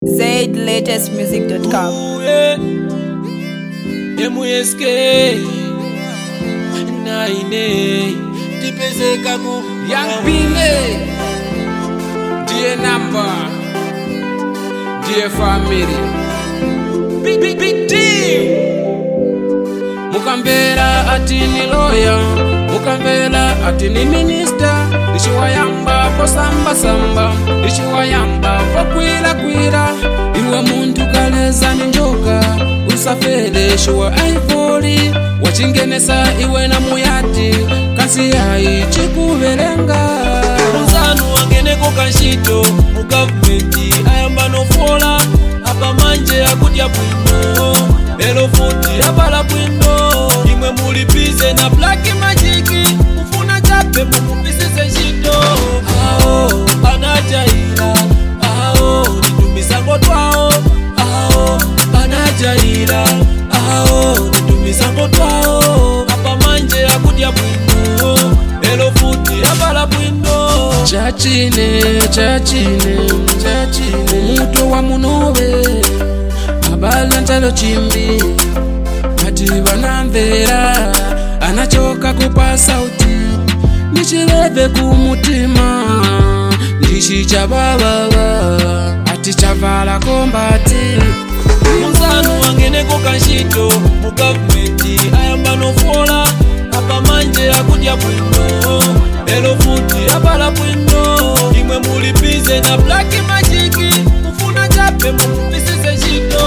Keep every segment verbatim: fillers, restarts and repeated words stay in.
Z latest music dot com. M S K Naine Tipeze kaku Young Pile Dear number Dear family Big big big team Mukambera atini lawyer Mukambera atini minister Ishiwayamba po samba samba Ishiwayamba po kwila kwila Iwe muntu kaleza ninjoka Usafere shuwa aifori Wachingenesa iwe na muyati Kasi yai chikuvelenga Muzanu wangeneko kanshito mu government ayamba no fola apa manje akudya bwino lelo futi abala bwino imwe mulipize na black magic kufuna chape mumupisize shito ao anajaira ao nitumisa ngotwao ao anajaira ao nitumisa ngotwao apa manje akudya bwino lelo futi abala bwino Chachine, chachine, chachine Mutu wa munowe Abala ntalo chimbi Ati wanamvera Anachoka kupa sauti Nichileve kumutima Nishi chabababa Ati chavala kombati Muzanu wangeneko kanshito mu government ayamba no fola apa manje akudya bwino lelo futi abala bwino imwe mulipize na black magic kufuna chape mumupisize shito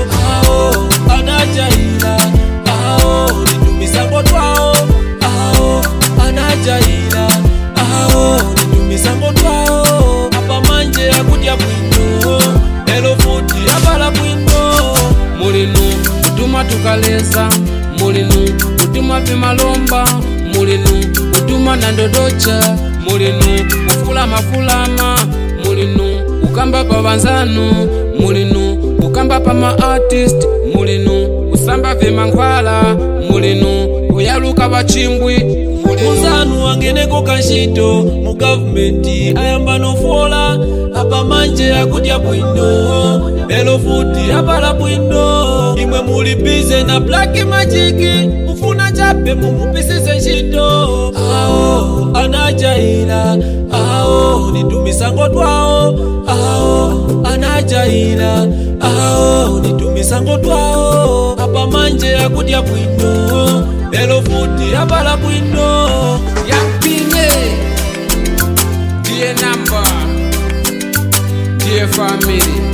ao anajaira ao nitumisa ngotwao ao anajaira ao nitumisa ngotwao apa manje akudya bwino lelo futi abala bwino Mulinu kutuma tukaleza Mulinu kutuma vimalomba Mulinu kutuma nandodocha Mulinu kufula mafulama Mulinu ukamba pa wanzanu Mulinu ukamba pa ma-artist Mulinu usamba vimangwala Mulinu uyaluka wachimbwi Muzanu wangeneko kanshito mu government ayamba no fola apa manje akudya bwino lelo futi abala bwino imwe mulipize na black magic kufuna chape mumupisize shito ao anajaira ao nitumisa ngotwao ao anajaira ao nitumisa ngotwao apa manje akudya bwino lelo futi abala bwino Young Pile Dear number Dear family